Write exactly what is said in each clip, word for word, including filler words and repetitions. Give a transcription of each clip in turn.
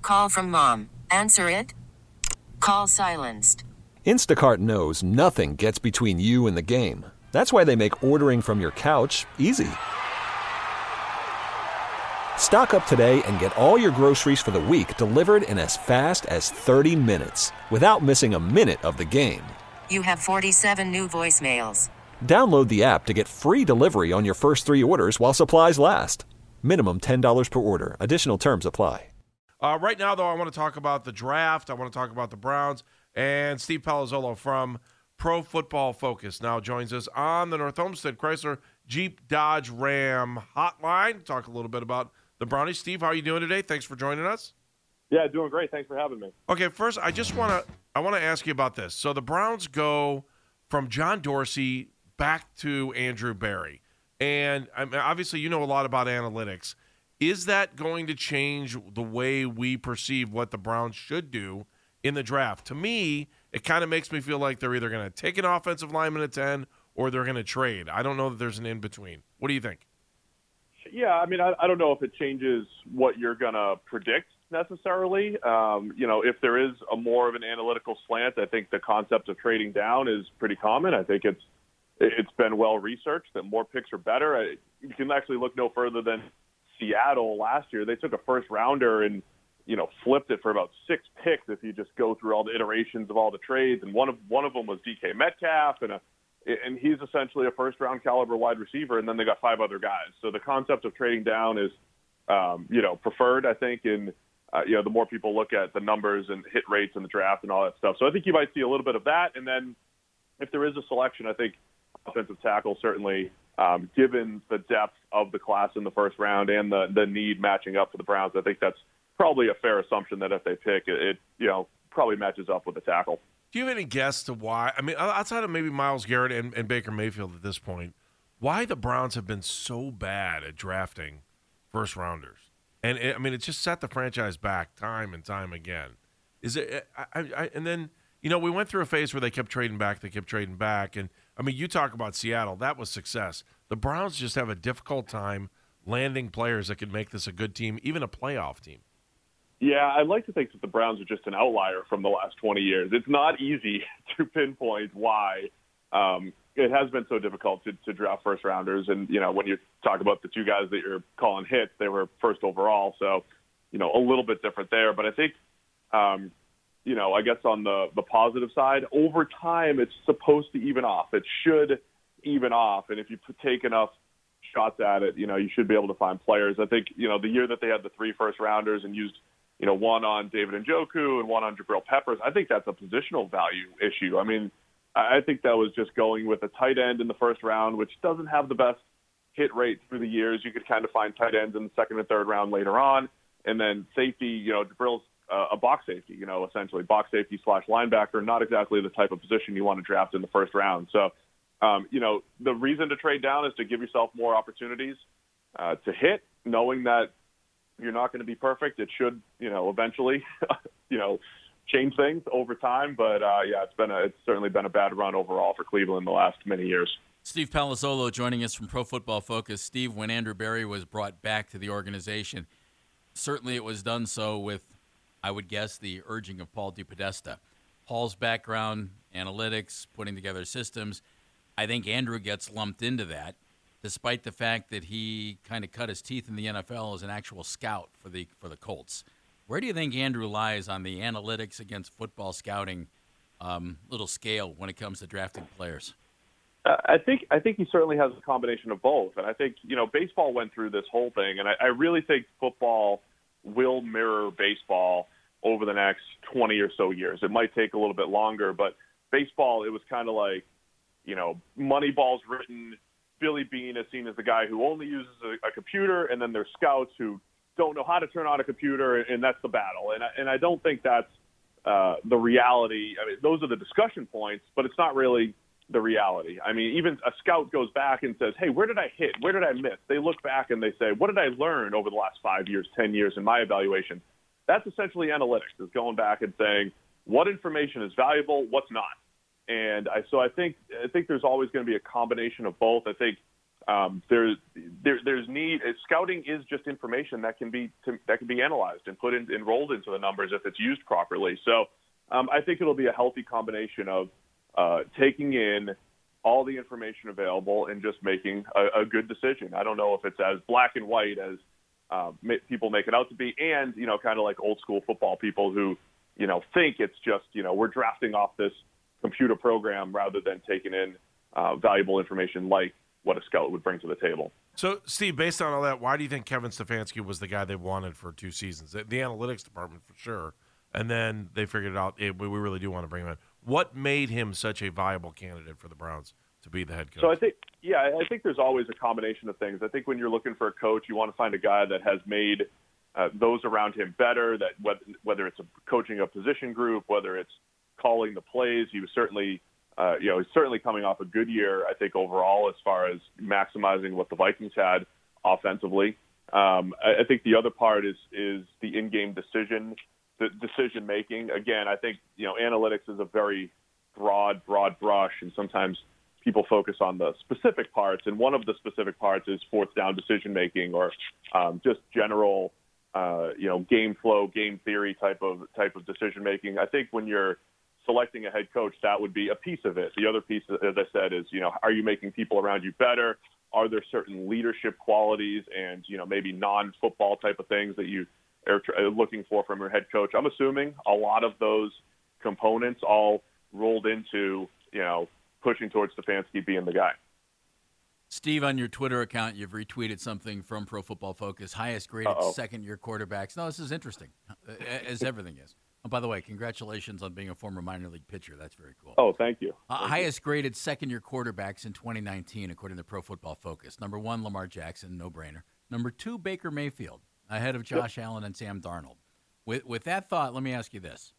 Call from mom. Answer it. Call silenced. Instacart knows nothing gets between you and the game. That's why they make ordering from your couch easy. Stock up today and get all your groceries for the week delivered in as fast as thirty minutes without missing a minute of the game. You have forty-seven new voicemails. Download the app to get free delivery on your first three orders while supplies last. Minimum ten dollars per order. Additional terms apply. Uh, right now, though, I want to talk about the draft. I want to talk about the Browns. And Steve Palazzolo from Pro Football Focus now joins us on the North Olmsted Chrysler Jeep Dodge Ram hotline. Talk a little bit about the Brownies. Steve, how are you doing today? Thanks for joining us. Yeah, doing great. Thanks for having me. Okay, first, I just want to I want to ask you about this. So the Browns go from John Dorsey back to Andrew Berry. And I mean, obviously, you know a lot about analytics. Is that going to change the way we perceive what the Browns should do in the draft? To me, it kind of makes me feel like they're either going to take an offensive lineman at ten or they're going to trade. I don't know that there's an in-between. What do you think? Yeah, I mean, I, I don't know if it changes what you're going to predict necessarily. Um, you know, if there is a more of an analytical slant, I think the concept of trading down is pretty common. I think it's it's been well-researched that more picks are better. I, you can actually look no further than Seattle last year. They took a first-rounder and you know, flipped it for about six picks if you just go through all the iterations of all the trades. And one of one of them was D K Metcalf, and a, and he's essentially a first-round caliber wide receiver. And then they got five other guys. So the concept of trading down is, um, you know, preferred, I think, in uh, you know, the more people look at the numbers and hit rates in the draft and all that stuff. So I think you might see a little bit of that. And then if there is a selection, I think offensive tackle certainly. Um, given the depth of the class in the first round and the the need matching up for the Browns, I think that's probably a fair assumption that if they pick it, it you know, probably matches up with the tackle. Do you have any guess to why? I mean, outside of maybe Myles Garrett and, and Baker Mayfield at this point, why the Browns have been so bad at drafting first rounders? And it, I mean, it's just set the franchise back time and time again. Is it? I, I, and then you know, we went through a phase where they kept trading back, they kept trading back, and I mean, you talk about Seattle, that was success. The Browns just have a difficult time landing players that could make this a good team, even a playoff team. Yeah, I'd like to think that the Browns are just an outlier from the last twenty years. It's not easy to pinpoint why um, it has been so difficult to, to draft first rounders. And, you know, when you talk about the two guys that you're calling hits, they were first overall. So, you know, a little bit different there. But I think, um, you know, I guess on the, the positive side, over time, it's supposed to even off. It should even off. And if you take enough shots at it, you know, you should be able to find players. I think, you know, the year that they had the three first rounders and used, you know, one on David Njoku and one on Jabril Peppers, I think that's a positional value issue. I mean, I think that was just going with a tight end in the first round, which doesn't have the best hit rate through the years. You could kind of find tight ends in the second and third round later on. And then safety, you know, Jabril's uh, a box safety, you know, essentially box safety slash linebacker, not exactly the type of position you want to draft in the first round. So, um, you know, the reason to trade down is to give yourself more opportunities uh, to hit, knowing that you're not going to be perfect. It should, you know, eventually, you know, change things over time. But, uh, yeah, it's been a, it's certainly been a bad run overall for Cleveland the last many years. Steve Palazzolo joining us from Pro Football Focus. Steve, when Andrew Berry was brought back to the organization, certainly it was done so with, I would guess, the urging of Paul DePodesta. Paul's background, analytics, putting together systems, I think Andrew gets lumped into that, despite the fact that he kind of cut his teeth in the N F L as an actual scout for the for the Colts. Where do you think Andrew lies on the analytics against football scouting um, little scale when it comes to drafting players? Uh, I think I think he certainly has a combination of both. And I think, you know, baseball went through this whole thing, and I, I really think football will mirror baseball over the next twenty or so years. It might take a little bit longer, but baseball, it was kind of like, you know, Moneyball's written, Billy Beane is seen as the guy who only uses a, a computer, and then there's scouts who don't know how to turn on a computer, and that's the battle. And I, and I don't think that's uh, the reality. I mean, those are the discussion points, but it's not really the reality. I mean, even a scout goes back and says, hey, where did I hit? Where did I miss? They look back and they say, what did I learn over the last five years, ten years in my evaluation? That's essentially analytics, is going back and saying what information is valuable, what's not. And I, so I think I think there's always going to be a combination of both. I think Um, there, there, there's need. Scouting is just information that can be that can be analyzed and put in, enrolled into the numbers if it's used properly. So um, I think it'll be a healthy combination of uh, taking in all the information available and just making a, a good decision. I don't know if it's as black and white as uh, people make it out to be, and you know, kind of like old school football people who you know think it's just you know we're drafting off this computer program rather than taking in uh, valuable information like what a scout would bring to the table. So, Steve, based on all that, why do you think Kevin Stefanski was the guy they wanted for two seasons? The, the analytics department, for sure. And then they figured out, hey, we really do want to bring him in. What made him such a viable candidate for the Browns to be the head coach? So I think, yeah, I think there's always a combination of things. I think when you're looking for a coach, you want to find a guy that has made uh, those around him better, that whether, whether it's a coaching a position group, whether it's calling the plays. He was certainly Uh, you know, he's certainly coming off a good year, I think, overall, as far as maximizing what the Vikings had offensively. Um, I, I think the other part is is the in-game decision, the decision making. Again, I think you know, analytics is a very broad, broad brush, and sometimes people focus on the specific parts. And one of the specific parts is fourth down decision making, or um, just general, uh, you know, game flow, game theory type of type of decision making. I think when you're selecting a head coach, that would be a piece of it. The other piece, as I said, is, you know, are you making people around you better? Are there certain leadership qualities and, you know, maybe non-football type of things that you are looking for from your head coach? I'm assuming a lot of those components all rolled into, you know, pushing towards Stefanski being the guy. Steve, on your Twitter account, you've retweeted something from Pro Football Focus, highest graded Uh-oh. second-year quarterbacks. No, this is interesting, as everything is. Oh, by the way, congratulations on being a former minor league pitcher. That's very cool. Oh, thank you. Uh, Thank highest graded second-year quarterbacks in twenty nineteen, according to Pro Football Focus. Number one, Lamar Jackson, no-brainer. Number two, Baker Mayfield, ahead of Josh yep. Allen and Sam Darnold. With, with that thought, let me ask you this.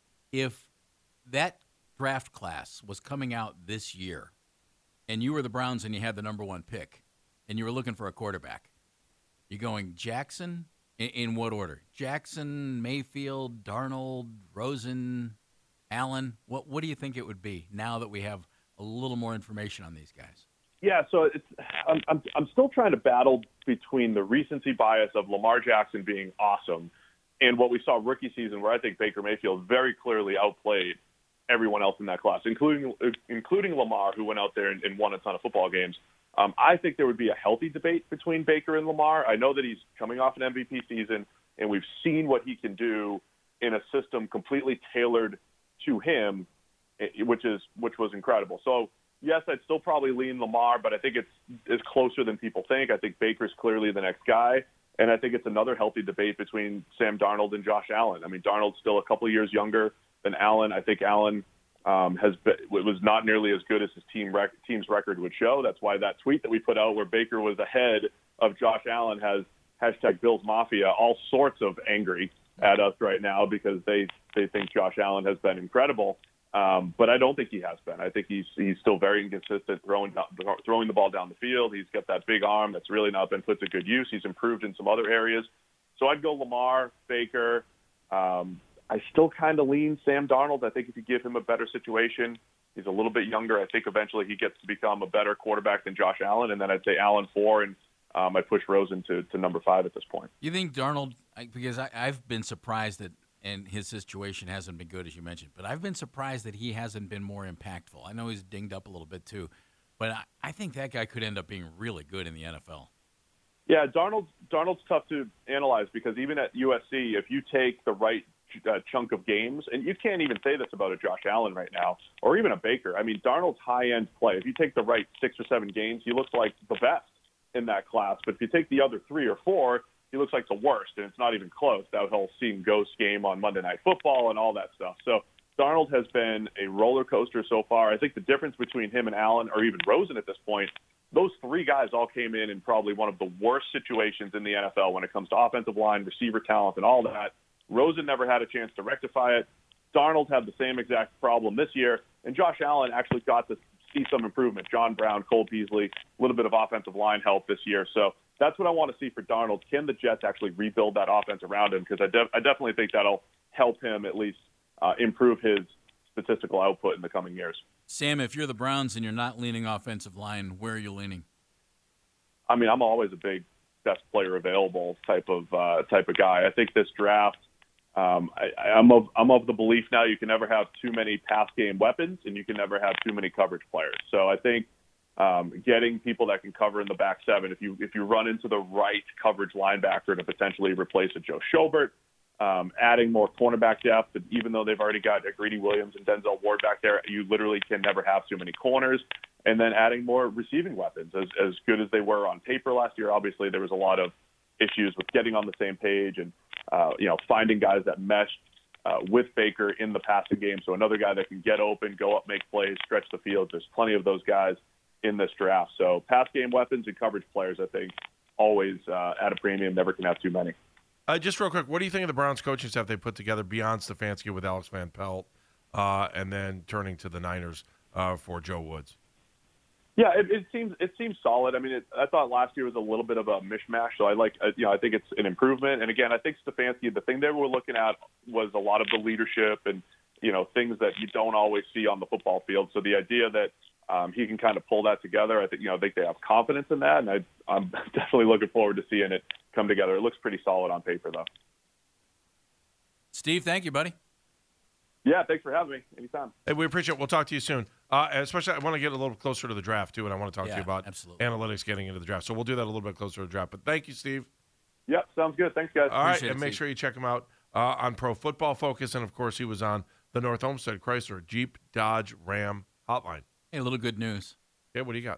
If that draft class was coming out this year, and you were the Browns and you had the number one pick, and you were looking for a quarterback, you going Jackson? In, in what order? Jackson, Mayfield, Darnold, Rosen, Allen? What what do you think it would be now that we have a little more information on these guys? Yeah, so it's I'm I'm, I'm still trying to battle between the recency bias of Lamar Jackson being awesome and what we saw rookie season, where I think Baker Mayfield very clearly outplayed everyone else in that class, including including Lamar, who went out there and, and won a ton of football games. Um, I think there would be a healthy debate between Baker and Lamar. I know that he's coming off an M V P season, and we've seen what he can do in a system completely tailored to him, which is which was incredible. So, yes, I'd still probably lean Lamar, but I think it's, it's closer than people think. I think Baker's clearly the next guy, and I think it's another healthy debate between Sam Darnold and Josh Allen. I mean, Darnold's still a couple of years younger than Allen. I think Allen Um, has been, was not nearly as good as his team rec- team's record would show. That's why that tweet that we put out where Baker was ahead of Josh Allen has hashtag Bills Mafia all sorts of angry at us right now because they, they think Josh Allen has been incredible. Um, but I don't think he has been. I think he's he's still very inconsistent throwing throwing the ball down the field. He's got that big arm that's really not been put to good use. He's improved in some other areas. So I'd go Lamar, Baker. Um, I still kind of lean Sam Darnold. I think if you give him a better situation, he's a little bit younger. I think eventually he gets to become a better quarterback than Josh Allen. And then I'd say Allen four, and um, I'd push Rosen to, to number five at this point. You think Darnold, because I, I've been surprised that, and his situation hasn't been good, as you mentioned, but I've been surprised that he hasn't been more impactful. I know he's dinged up a little bit too, but I, I think that guy could end up being really good in the N F L. Yeah, Darnold, Darnold's tough to analyze because even at U S C, if you take the right Uh, chunk of games, and you can't even say this about a Josh Allen right now, or even a Baker. I mean, Darnold's high-end play, if you take the right six or seven games, he looks like the best in that class. But if you take the other three or four, he looks like the worst, and it's not even close. That whole seeing ghost game on Monday Night Football and all that stuff. So Darnold has been a roller coaster so far. I think the difference between him and Allen, or even Rosen at this point, those three guys all came in in probably one of the worst situations in the N F L when it comes to offensive line, receiver talent, and all that. Rosen never had a chance to rectify it. Darnold had the same exact problem this year, and Josh Allen actually got to see some improvement. John Brown, Cole Beasley, a little bit of offensive line help this year. So that's what I want to see for Darnold. Can the Jets actually rebuild that offense around him? Because I, de- I definitely think that'll help him at least uh, improve his statistical output in the coming years. Sam, if you're the Browns and you're not leaning offensive line, where are you leaning? I mean, I'm always a big best player available type of uh, type of guy. I think this draft, um, I, I'm of I'm of the belief now you can never have too many pass game weapons, and you can never have too many coverage players. So I think um, getting people that can cover in the back seven, if you if you run into the right coverage linebacker to potentially replace a Joe Schobert, um, adding more cornerback depth, and even though they've already got a Greedy Williams and Denzel Ward back there, you literally can never have too many corners. And then adding more receiving weapons. As, as good as they were on paper last year, obviously there was a lot of issues with getting on the same page and, uh, you know, finding guys that meshed uh, with Baker in the passing game. So another guy that can get open, go up, make plays, stretch the field. There's plenty of those guys in this draft. So pass game weapons and coverage players, I think, always uh, at a premium, never can have too many. Uh, just real quick, what do you think of the Browns coaching staff they put together beyond Stefanski with Alex Van Pelt uh, and then turning to the Niners uh, for Joe Woods? Yeah, it, it seems it seems solid. I mean, it, I thought last year was a little bit of a mishmash, so I like, uh, you know, I think it's an improvement. And again, I think Stefanski, the thing they were looking at was a lot of the leadership and, you know, things that you don't always see on the football field. So the idea that um, he can kind of pull that together, I think, you know, I think they have confidence in that, and I, I'm definitely looking forward to seeing it come together. It looks pretty solid on paper, though. Steve, thank you, buddy. Yeah, thanks for having me. Anytime. Hey, we appreciate it. We'll talk to you soon. Uh, especially, I want to get a little closer to the draft, too, and I want to talk Yeah, to you about absolutely. analytics getting into the draft. So we'll do that a little bit closer to the draft. But thank you, Steve. Yep, sounds good. Thanks, guys. All right, Appreciate and it, make Steve. sure you check him out uh, on Pro Football Focus. And, of course, he was on the North Homestead Chrysler Jeep Dodge Ram hotline. Hey, a little good news. Okay, what do you got?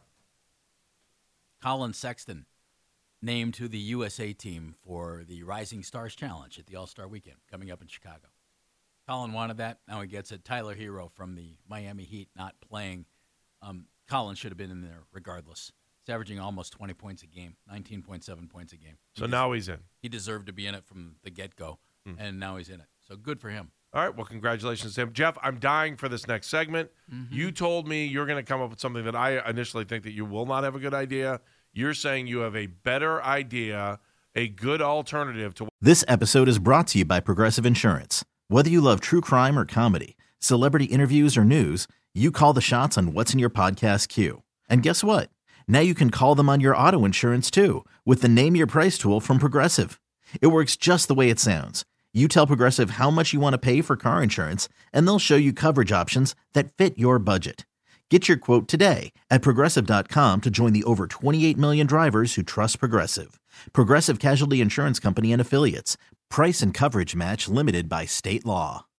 Colin Sexton named to the U S A team for the Rising Stars Challenge at the All-Star Weekend coming up in Chicago. Colin wanted that. Now he gets it. Tyler Hero from the Miami Heat not playing. Um, Colin should have been in there regardless. He's averaging almost twenty points a game, nineteen point seven points a game. He So des- now he's in. he deserved to be in it from the get-go, Hmm. and now he's in it. So good for him. All right, well, congratulations to him. Jeff, I'm dying for this next segment. Mm-hmm. You told me you're going to come up with something that I initially think that you will not have a good idea. You're saying you have a better idea, a good alternative to. This episode is brought to you by Progressive Insurance. Whether you love true crime or comedy, celebrity interviews or news, you call the shots on what's in your podcast queue. And guess what? Now you can call them on your auto insurance too with the Name Your Price tool from Progressive. It works just the way it sounds. You tell Progressive how much you want to pay for car insurance, and they'll show you coverage options that fit your budget. Get your quote today at Progressive dot com to join the over twenty-eight million drivers who trust Progressive. Progressive Casualty Insurance Company and Affiliates. Price and coverage match limited by state law.